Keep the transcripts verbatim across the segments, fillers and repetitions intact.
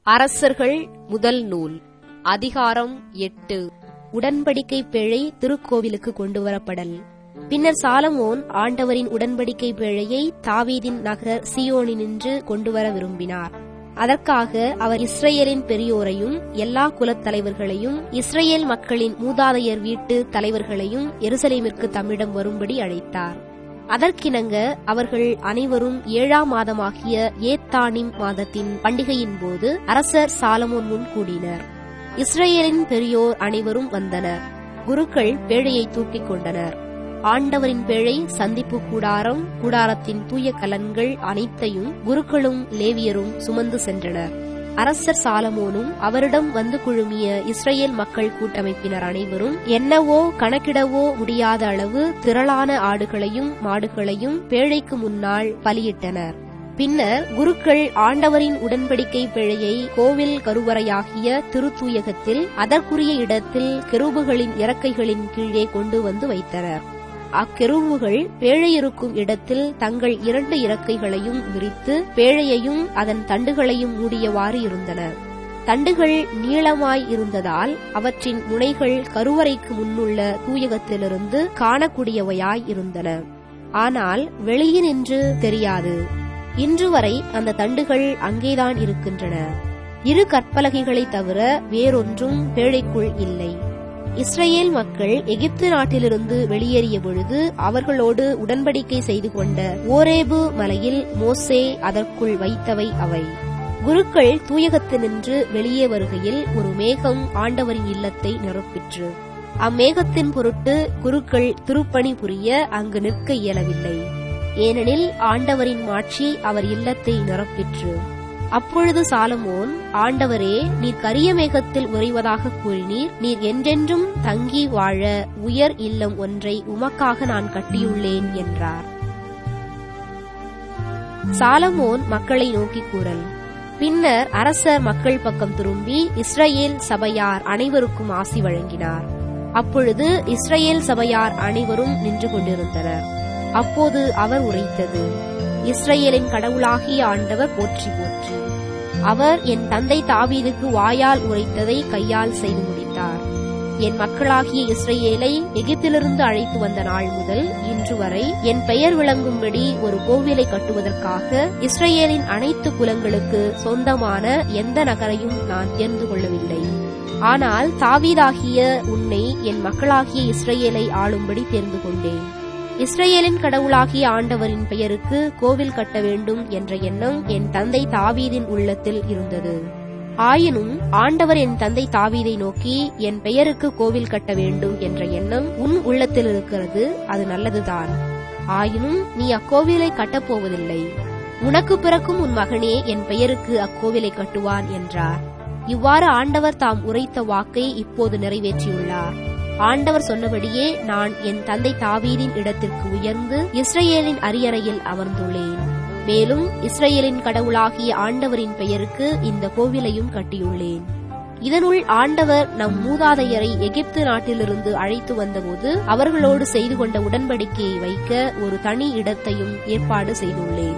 அரசர்கள் முதல் நூல் அதிகாரம் எட்டு. உடன்படிக்கை பேழை திருக்கோவிலுக்கு கொண்டுவரப்படல். பின்னர் சாலமோன் ஆண்டவரின் உடன்படிக்கை பேழையை தாவீதின் நகர் சீயோனினின்று கொண்டுவர விரும்பினார். அதற்காக அவர் இஸ்ரேலின் பெரியோரையும் எல்லா குலத் தலைவர்களையும் இஸ்ரேல் மக்களின் மூதாதையர் வீட்டு தலைவர்களையும் எருசலேமிற்கு தம்மிடம் வரும்படி அழைத்தார். அதற்கிணங்க அவர்கள் அனைவரும் ஏழாம் மாதமாகிய ஏத்தானிம் மாதத்தின் பண்டிகையின் போது அரசர் சாலமோன் முன் கூடினர். இஸ்ரேலின் பெரியோர் அனைவரும் வந்தனர். குருக்கள் பேழையை தூக்கிக் கொண்டனர். ஆண்டவரின் பேழை, சந்திப்பு கூடாரம், கூடாரத்தின் தூய கலன்கள் அனைத்தையும் குருக்களும் லேவியரும் சுமந்து சென்றனர். அரசர் சாலமோனும் அவரிடம் வந்து குழுமிய இஸ்ரேல் மக்கள் கூட்டமைப்பினர் அனைவரும் என்னவோ கணக்கிடவோ முடியாத அளவு திரளான ஆடுகளையும் மாடுகளையும் பேழைக்கு முன்னால் பலியிட்டனர். பின்னர் குருக்கள் ஆண்டவரின் உடன்படிக்கை பேழையை கோவில் கருவறையாகிய திருத்தூயகத்தில் அதற்குரிய இடத்தில் கெரூபுகளின் இறக்கைகளின் கீழே கொண்டு வந்து வைத்தனர். அக்கெரூபுகள் பேழை இருக்கும் இடத்தில் தங்கள் இரண்டு இறக்கைகளையும் விரித்து பேழையையும் அதன் தண்டுகளையும் மூடியவாறு இருந்தன. தண்டுகள் நீளமாய் இருந்ததால் அவற்றின் முனைகள் கருவறைக்கு முன்னுள்ள தூயகத்திலிருந்து காணக்கூடியவையாய் இருந்தன. ஆனால் வெளியினின்று தெரியாது. இன்று வரை அந்த தண்டுகள் அங்கேதான் இருக்கின்றன. இரு கற்பலகைகளை தவிர வேறொன்றும் பேழைக்குள் இல்லை. இஸ்ரேல் மக்கள் எகிப்து நாட்டிலிருந்து வெளியேறிய பொழுது அவர்களோடு உடன்படிக்கை செய்து கொண்ட ஓரேபு மலையில் மோசே அதற்குள் வைத்தவை அவை. குருக்கள் தூயகத்தினின்று வெளியே வருகையில் ஒரு மேகம் ஆண்டவரின் இல்லத்தை நிரப்பிற்று. அம்மேகத்தின் பொருட்டு குருக்கள் திருப்பணி புரிய அங்கு நிற்க இயலவில்லை. ஏனெனில் ஆண்டவரின் மாட்சி அவர் இல்லத்தை நிரப்பிற்று. அப்பொழுது சாலமோன், ஆண்டவரே, நீர் கரிய மேகத்தில் உறைவதாக கூறினீர். நீர் என்றென்றும் தங்கி வாழ உயர் இல்லம் ஒன்றை உமக்காக நான் கட்டியுள்ளேன் என்றார். சாலமோன் மக்களை நோக்கி கூறல். பின்னர் அரசர் மக்கள் பக்கம் திரும்பி இஸ்ரேல் சபையார் அனைவருக்கும் ஆசி வழங்கினார். அப்பொழுது இஸ்ரேல் சபையார் அனைவரும் நின்று கொண்டிருந்தனர். அப்போது அவர் உரைத்தது: இஸ்ரேலின் கடவுளாகிய ஆண்டவர் போற்றி போற்றி. அவர் என் தந்தை தாவீதுக்கு வாயால் உரைத்ததை கையால் செய்து முடித்தார். என் மக்களாகிய இஸ்ரேலை எகிப்திலிருந்து அழைத்து வந்த நாள் முதல் இன்று வரை என் பெயர் விளங்கும்படி ஒரு கோவிலை கட்டுவதற்காக இஸ்ரேலின் அனைத்து குலங்களுக்கு சொந்தமான எந்த நகரையும் நான் தேர்ந்து கொள்ளவில்லை. ஆனால் தாவீதாகிய உன்னை என் மக்களாகிய இஸ்ரேலை ஆளும்படி தேர்ந்து கொண்டேன். இஸ்ரேலின் கடவுளாகிய ஆண்டவரின் பெயருக்கு கோவில் கட்ட வேண்டும் என்ற எண்ணம் என் தந்தை தாவீதின் உள்ளத்தில் இருந்தது. ஆயினும் ஆண்டவர் என் தந்தை தாவீதை நோக்கி, என் பெயருக்கு கோவில் கட்ட வேண்டும் என்ற எண்ணம் உன் உள்ளத்தில் இருக்கிறது, அது நல்லதுதான். ஆயினும் நீ அக்கோவிலை கட்டப்போவதில்லை. உனக்கு பிறக்கும் உன் மகனே என் பெயருக்கு அக்கோவிலை கட்டுவான் என்றார். இவ்வாறு ஆண்டவர் தாம் உரைத்த வாக்கை இப்போது நிறைவேற்றியுள்ளார். ஆண்டவர் சொன்னபடியே நான் என் தந்தை தாவீதின் இடத்திற்கு உயர்ந்து இஸ்ரேலின் அரியணையில் அமர்ந்துள்ளேன். மேலும் இஸ்ரேலின் கடவுளாகிய ஆண்டவரின் பெயருக்கு இந்த கோவிலையும் கட்டியுள்ளேன். இதனுள் ஆண்டவர் நம் மூதாதையரை எகிப்து நாட்டிலிருந்து அழைத்து வந்தபோது அவர்களோடு செய்து கொண்ட உடன்படிக்கையை வைக்க ஒரு தனி இடத்தையும் ஏற்பாடு செய்துள்ளேன்.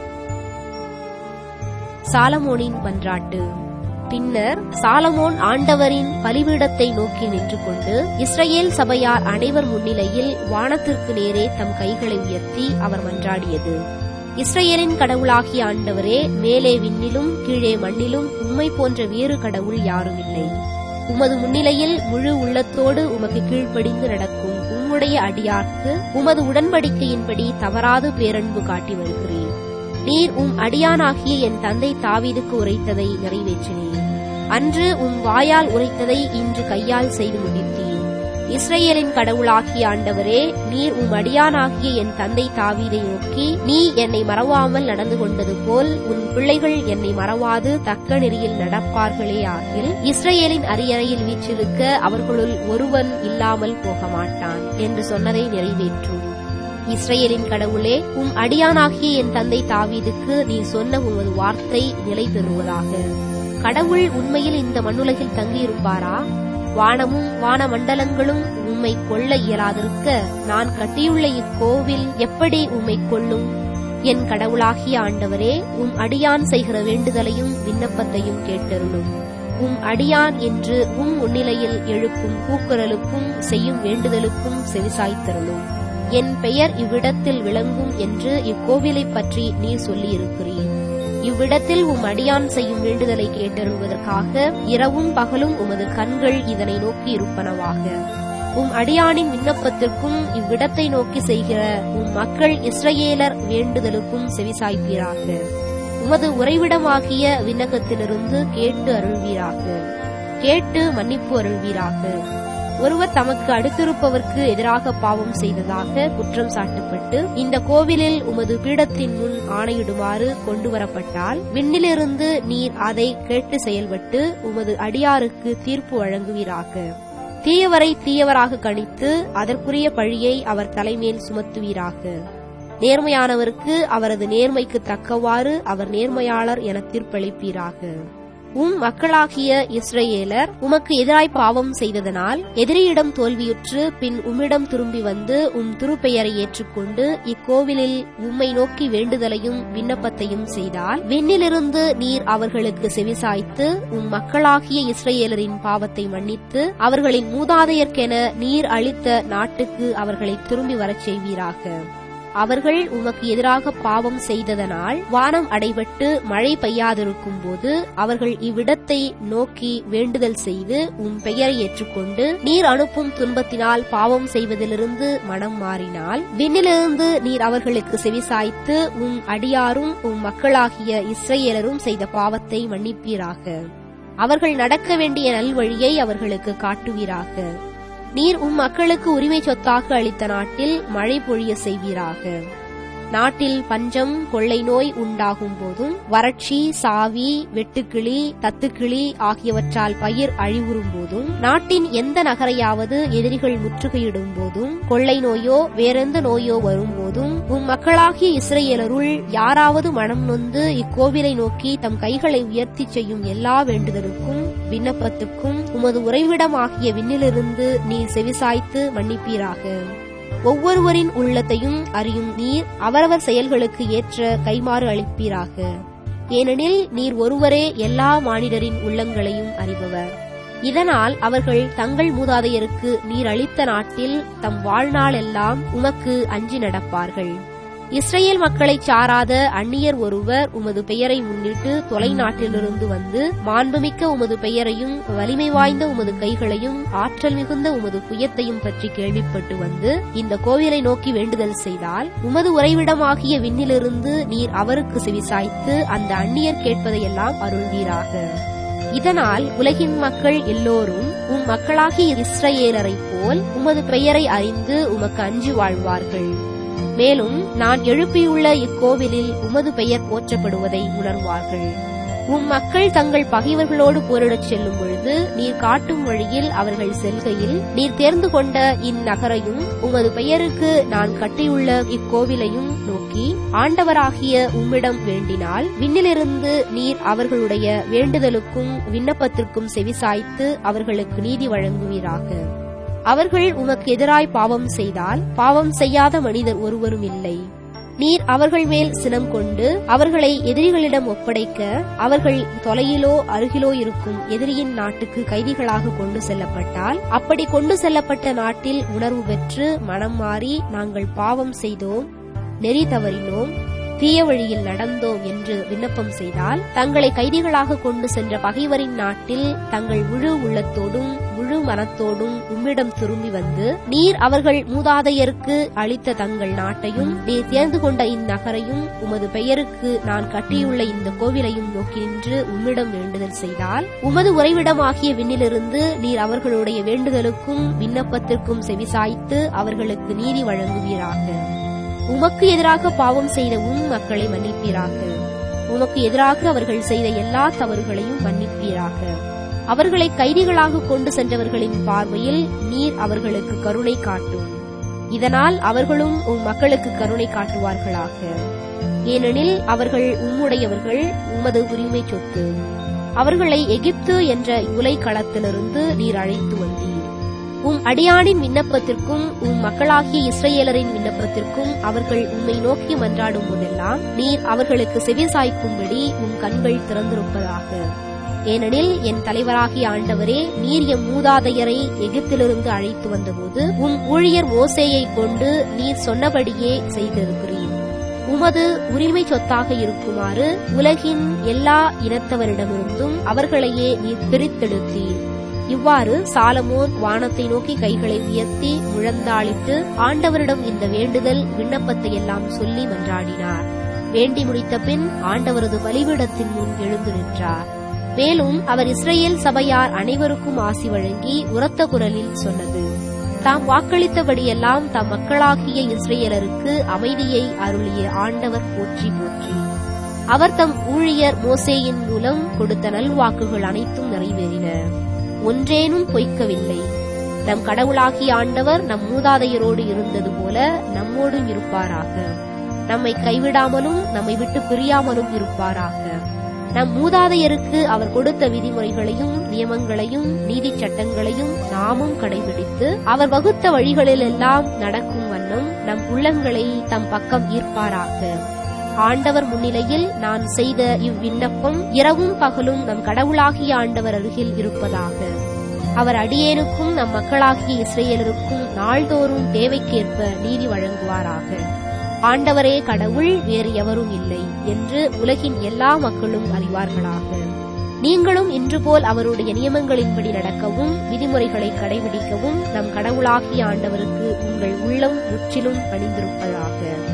சாலமோனின் மன்றாட்டு. பின்னர் சாலமோன் ஆண்டவரின் பலிபீடத்தை நோக்கி நின்று கொண்டு இஸ்ரேல் சபையார் அனைவர் முன்னிலையில் வானத்திற்கு நேரே தம் கைகளை உயர்த்தி அவர் மன்றாடியது: இஸ்ரேலின் கடவுளாகிய ஆண்டவரே, மேலே விண்ணிலும் கீழே மண்ணிலும் உம்மை போன்ற வேறு கடவுள் யாரும் இல்லை. உமது முன்னிலையில் முழு உள்ளத்தோடு உமக்கு கீழ்ப்படிந்து நடக்கும் உம்முடைய அடியார்க்கு உமது உடன்படிக்கையின்படி தவறாது பேரன்பு காட்டி வருகிறேன். நீர் உம் அடியானாகிய என் தந்தை தாவீதுக்கு உரைத்ததை நிறைவேற்றினீர். அன்று உம் வாயால் உரைத்ததை இன்று கையால் செய்து முடித்தீர். இஸ்ரேலின் கடவுளாகிய ஆண்டவரே, நீர் உம் அடியானாகிய என் தந்தை தாவீதை நோக்கி, நீ என்னை மறவாமல் நடந்து கொண்டது போல் உன் பிள்ளைகள் என்னை மறவாது தக்க நெறியில் நடப்பார்களே ஆகில் இஸ்ரேலின் அரியணையில் வீற்றிருக்க அவர்களுள் ஒருவன் இல்லாமல் போக மாட்டான் என்று சொன்னதை நிறைவேற்றும். இஸ்ரேலின் கடவுளே, உம் அடியானாகிய என் தந்தை தாவீதுக்கு நீ சொன்ன உமது வார்த்தை நிலை பெறுவதாக. கடவுள் உண்மையில் இந்த மண்ணுலகில் தங்கியிருப்பாரா? வானமும் வான மண்டலங்களும் உம்மை கொள்ள இயலாதிருக்க நான் கட்டியுள்ள இக்கோவில் எப்படி உம்மை கொள்ளும்? என் கடவுளாகிய ஆண்டவரே, உம் அடியான் செய்கிற வேண்டுதலையும் விண்ணப்பத்தையும் கேட்டருளும். உம் அடியான் என்று உம் முன்னிலையில் எழுப்பும் கூக்குரலுக்கும் செய்யும் வேண்டுதலுக்கும் செவிசாய்த்தருளும். என் பெயர் இவ்விடத்தில் விளங்கும் என்று இக்கோவிலைப் பற்றி நீர் சொல்லியிருக்கிறீர். இவ்விடத்தில் உம் அடியான் செய்யும் வேண்டுதலை கேட்டருள்வதற்காக இரவும் பகலும் உமது கண்கள் இதனை நோக்கி இருப்பனவாக. உம் அடியானின் விண்ணப்பத்திற்கும் இவ்விடத்தை நோக்கி செய்கிற உம் மக்கள் இஸ்ரவேலர் வேண்டுதலுக்கும் செவிசாய்ப்பீராக. உமது உறைவிடமாகிய விண்ணகத்திலிருந்து கேட்டு அருள்வீராக. கேட்டு மன்னிப்பு அருள்வீராக. ஒருவர் தமக்கு அடுத்திருப்பவர்க்கு எதிராக பாவம் செய்ததாக குற்றம் சாட்டப்பட்டு இந்த கோவிலில் உமது பீடத்தின் முன் ஆணையிடுமாறு கொண்டு வரப்பட்டால் விண்ணிலிருந்து நீர் அதை கேட்டு செயல்பட்டு உமது அடியாருக்கு தீர்ப்பு வழங்குவீராக. தீயவரை தீயவராக கணித்து அதற்குரிய பழியை அவர் தலைமேல் சுமத்துவீராக. நேர்மையானவருக்கு அவரது நேர்மைக்கு தக்கவாறு அவர் நேர்மையாளர் என தீர்ப்பளிப்பீராக. உம் மக்களாகிய இஸ்ரவேலர் உமக்கு எதிராய் பாவம் செய்ததனால் எதிரியிடம் தோல்வியுற்று பின் உம்மிடம் திரும்பி வந்து உம் திருப்பெயரை ஏற்றுக்கொண்டு இக்கோவிலில் உம்மை நோக்கி வேண்டுதலையும் விண்ணப்பத்தையும் செய்தால் விண்ணிலிருந்து நீர் அவர்களுக்கு செவிசாய்த்து உம் மக்களாகிய இஸ்ரவேலரின் பாவத்தை மன்னித்து அவர்களின் மூதாதையர்க்கென நீர் அளித்த நாட்டுக்கு அவர்களை திரும்பி வரச் செய்வீராக. அவர்கள் உமக்கு எதிராக பாவம் செய்ததனால் வானம் அடைபட்டு மழை பெய்யாதிருக்கும் போது அவர்கள் இவ்விடத்தை நோக்கி வேண்டுதல் செய்து உம் பெயரை ஏற்றுக்கொண்டு நீர் அனுப்பும் துன்பத்தினால் பாவம் செய்வதிலிருந்து மனம் மாறினால் விண்ணிலிருந்து நீர் அவர்களுக்கு செவிசாய்த்து உம் அடியாரும் உம் மக்களாகிய இஸ்ரவேலரும் செய்த பாவத்தை மன்னிப்பீராக. அவர்கள் நடக்க வேண்டிய நல்வழியை அவர்களுக்கு காட்டுவீராக. நீர் உம் மக்களுக்கு உரிமை சொத்தாக அளித்த நாட்டில் மழை பொழிய செய்வீராக. நாட்டில் பஞ்சம் கொள்ளை நோய் உண்டாகும் போதும் வறட்சி சாவி வெட்டுக்கிளி தத்துக்கிளி ஆகியவற்றால் பயிர் அழிவுறும் போதும் நாட்டின் எந்த நகரையாவது எதிரிகள் முற்றுகையிடும் போதும் கொள்ளை நோயோ வேறெந்த நோயோ வரும்போதும் உம் மக்களாகிய இஸ்ரவேலருள் யாராவது மனம் நொந்து இக்கோவிலை நோக்கி தம் கைகளை உயர்த்தி செய்யும் எல்லா வேண்டுதலுக்கும் விண்ணப்பத்துக்கும் உமது உறைவிடமாகிய விண்ணிலிருந்து நீர் செவிசாய்த்து மன்னிப்பீராக. ஒவ்வொருவரின் உள்ளத்தையும் அறியும் நீர் அவரவர் செயல்களுக்கு ஏற்ற கைமாறு அளிப்பீராக. ஏனெனில் நீர் ஒருவரே எல்லா மானிடரின் உள்ளங்களையும் அறிபவர். இதனால் அவர்கள் தங்கள் மூதாதையருக்கு நீர் அளித்த நாட்டில் தம் வாழ்நாளெல்லாம் உமக்கு அஞ்சி நடப்பார்கள். இஸ்ரவேல் மக்களைச் சாராத அந்நியர் ஒருவர் உமது பெயரை முன்னிட்டு தொலை நாட்டிலிருந்து வந்து மாண்புமிக்க உமது பெயரையும் வலிமை வாய்ந்த உமது கைகளையும் ஆற்றல் மிகுந்த உமது புயத்தையும் பற்றி கேள்விப்பட்டு வந்து இந்த கோவிலை நோக்கி வேண்டுதல் செய்தால் உமது உறைவிடமாகிய விண்ணிலிருந்து நீர் அவருக்கு செவிசாய்த்து அந்த அந்நியர் கேட்பதையெல்லாம் அருள்வீராக. இதனால் உலகின் மக்கள் எல்லோரும் உம் மக்களாகிய இஸ்ரவேலரைப் போல் உமது பெயரை அறிந்து உமக்கு அஞ்சி வாழ்வார்கள். மேலும் நான் எழுப்பியுள்ள இக்கோவிலில் உமது பெயர் போற்றப்படுவதை உணர்வார்கள். உம் மக்கள் தங்கள் பகைவர்களோடு போரிடச் செல்லும் பொழுது நீர் காட்டும் வழியில் அவர்கள் செல்கையில் நீர் தேர்ந்து கொண்ட இந்நகரையும் உமது பெயருக்கு நான் கட்டியுள்ள இக்கோவிலையும் நோக்கி ஆண்டவராகிய உம்மிடம் வேண்டினால் விண்ணிலிருந்து நீர் அவர்களுடைய வேண்டுதலுக்கும் விண்ணப்பத்திற்கும் செவிசாய்த்து அவர்களுக்கு நீதி வழங்குவீராக. அவர்கள் உமக்கு எதிராய் பாவம் செய்தால் பாவம் செய்யாத மனிதர் ஒருவரும் இல்லை. நீர் அவர்கள் மேல் சினம் கொண்டு அவர்களை எதிரிகளிடம் ஒப்படைக்க அவர்கள் தொலையிலோ அருகிலோ இருக்கும் எதிரியின் நாட்டுக்கு கைதிகளாக கொண்டு செல்லப்பட்டால் அப்படி கொண்டு செல்லப்பட்ட நாட்டில் உணர்வு பெற்று மனம் மாறி நாங்கள் பாவம் செய்தோம், நெறி தவறினோம், தீய வழியில் நடந்தோம் என்று விண்ணப்பம் செய்தால் தங்களை கைதிகளாக கொண்டு சென்ற பகைவரின் நாட்டில் தங்கள் முழு உள்ளத்தோடும் முழு மனத்தோடும் உம்மிடம் திரும்பி வந்து நீர் அவர்கள் மூதாதையருக்கு அளித்த தங்கள் நாட்டையும் நீர் தேர்ந்து கொண்ட இந்நகரையும் உமது பெயருக்கு நான் கட்டியுள்ள இந்த கோவிலையும் நோக்கி நின்று உம்மிடம் வேண்டுதல் செய்தால் உமது உறைவிடமாகிய விண்ணிலிருந்து நீர் அவர்களுடைய வேண்டுதலுக்கும் விண்ணப்பத்திற்கும் செவிசாய்த்து அவர்களுக்கு நீதி வழங்குவீராக. உமக்கு எதிராக பாவம் செய்த உம் மக்களை மன்னிப்பீராக. உமக்கு எதிராக அவர்கள் செய்த எல்லா தவறுகளையும் மன்னிப்பீராக. அவர்களை கைதிகளாக கொண்டு சென்றவர்களின் பார்வையில் நீர் அவர்களுக்கு கருணை காட்டும். இதனால் அவர்களும் உம் மக்களுக்கு கருணை காட்டுவார்களாக. ஏனெனில் அவர்கள் உம்முடையவர்கள், உமது உரிமை சொத்து. அவர்களை எகிப்து என்ற உலை களத்திலிருந்து நீர் அழைத்து வந்தீர். உம் அடியானின் விண்ணப்பத்திற்கும் உம் மக்களாகிய இஸ்ரவேலரின் விண்ணப்பத்திற்கும் அவர்கள் உம்மை நோக்கி மன்றாடும் போதெல்லாம் நீர் அவர்களுக்கு செவிசாய்க்கும்படி உம் கண்கள் திறந்திருப்பதாக. ஏனெனில் என் தலைவராகிய ஆண்டவரே, நீர் எம் மூதாதையரை எகிப்திலிருந்து அழைத்து வந்தபோது உம் ஊழியர் மோசேயை கொண்டு நீர் சொன்னபடியே செய்திருக்கிறீர். உமது உரிமை சொத்தாக இருக்குமாறு உலகின் எல்லா இனத்தவரிடமிருந்தும் அவர்களையே நீர் பிரித்தெடுத்தீர். இவ்வாறு சாலமோன் வானத்தை நோக்கி கைகளை உயர்த்தி முழந்தாளிட்டு ஆண்டவரிடம் இந்த வேண்டுதல் விண்ணப்பத்தை எல்லாம் சொல்லி மன்றாடினார். வேண்டி முடித்த பின் ஆண்டவரது பலிபீடத்தின் முன் எழுந்து நின்றார். மேலும் அவர் இஸ்ரவேல் சபையார் அனைவருக்கும் ஆசி வழங்கி உரத்த குரலில் சொன்னது: தாம் வாக்களித்தபடியெல்லாம் தம் மக்களாகிய இஸ்ரவேலருக்கு அமைதியை அருளிய ஆண்டவர் போற்றி போற்றி. அவர் தம் ஊழியர் மோசேயின் மூலம் கொடுத்த நல்வாக்குகள் அனைத்தும் நிறைவேறின. ஒன்றேனும் பொய்க்கவில்லை. நம் கடவுளாகிய ஆண்டவர் நம் மூதாதையரோடு இருந்தது போல நம்மோடும் இருப்பாராக. நம்மை கைவிடாமலும் நம்மை விட்டு பிரியாமலும் இருப்பாராக. நம் மூதாதையருக்கு அவர் கொடுத்த விதிமுறைகளையும் நியமங்களையும் நீதி சட்டங்களையும் நாமும் கடைபிடித்து அவர் வகுத்த வழிகளிலெல்லாம் நடக்கும் வண்ணம் நம் உள்ளங்களை தம் பக்கம் ஈர்ப்பாராக. ஆண்டவர் முன்னிலையில் நான் செய்த இவ்விண்ணப்பம் இரவும் பகலும் நம் கடவுளாகிய ஆண்டவர் அருகில் இருப்பதாக. அவர் அடியேனுக்கும் நம் மக்களாகிய இஸ்ரவேலருக்கும் நாள்தோறும் தேவைக்கேற்ப நீதி வழங்குவாராக. ஆண்டவரே கடவுள், வேறு எவரும் இல்லை என்று உலகின் எல்லா மக்களும் அறிவார்களாக. நீங்களும் இன்று போல் அவருடைய நியமங்களின்படி நடக்கவும் விதிமுறைகளை கடைபிடிக்கவும் நம் கடவுளாகிய ஆண்டவருக்கு உங்கள் உள்ளம் முற்றிலும் பணிந்திருப்பதாக.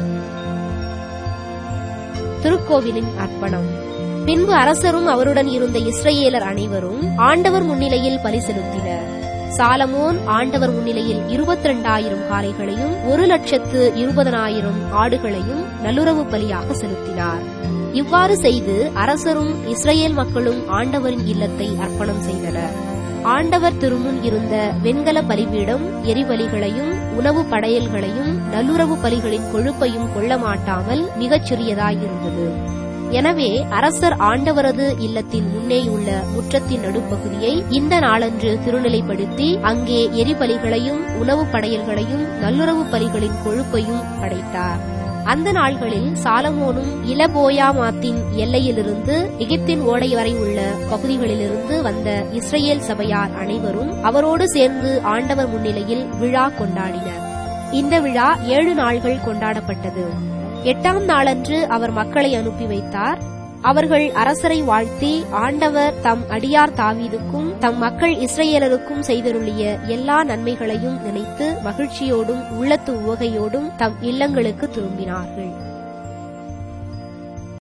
திருக்கோவிலின் அர்ப்பணம். பின்பு அரசரும் அவருடன் இருந்த இஸ்ரவேலர் அனைவரும் ஆண்டவர் முன்னிலையில் பலி செலுத்தினர். சாலமோன் ஆண்டவர் முன்னிலையில் இருபத்தி இரண்டாயிரம் காளைகளையும் ஒரு லட்சத்து இருபதனாயிரம் ஆடுகளையும் நல்லுறவு பலியாக செலுத்தினார். இவ்வாறு செய்து அரசரும் இஸ்ரவேல் மக்களும் ஆண்டவரின் இல்லத்தை அர்ப்பணம் செய்தனர். ஆண்டவர் திருமுன் இருந்த வெண்கல பலிபீடம் எரிபலிகளையும் உணவு படையல்களையும் நல்லுறவு பலிகளின் கொழுப்பையும் கொள்ள மாட்டாமல் மிகச் சிறியதாயிருந்தது. எனவே அரசர் ஆண்டவரது இல்லத்தின் முன்னேயுள்ள முற்றத்தின் நடுப்பகுதியை இந்த நாளன்று திருநிலைப்படுத்தி அங்கே எரிபலிகளையும் உணவு படையல்களையும் நல்லுறவு பலிகளின் கொழுப்பையும் படைத்தார். அந்த நாள்களில் சாலமோனும் இலபோயாமாத்தின் எல்லையிலிருந்து எகிப்தின் ஓடை வரை உள்ள பகுதிகளிலிருந்து வந்த இஸ்ரவேல் சபையார் அனைவரும் அவரோடு சேர்ந்து ஆண்டவர் முன்னிலையில் விழா கொண்டாடினர். இந்த விழா ஏழு நாள்கள் கொண்டாடப்பட்டது. எட்டாம் நாளன்று அவர் மக்களை அனுப்பி வைத்தார். அவர்கள் அரசரை வாழ்த்தி ஆண்டவர் தம் அடியார் தாவீதுக்கும் தம் மக்கள் இஸ்ரவேலருக்கும் செய்தருளிய எல்லா நன்மைகளையும் நினைத்து மகிழ்ச்சியோடும் உள்ளத்து உவகையோடும் தம் இல்லங்களுக்கு திரும்பினார்கள்.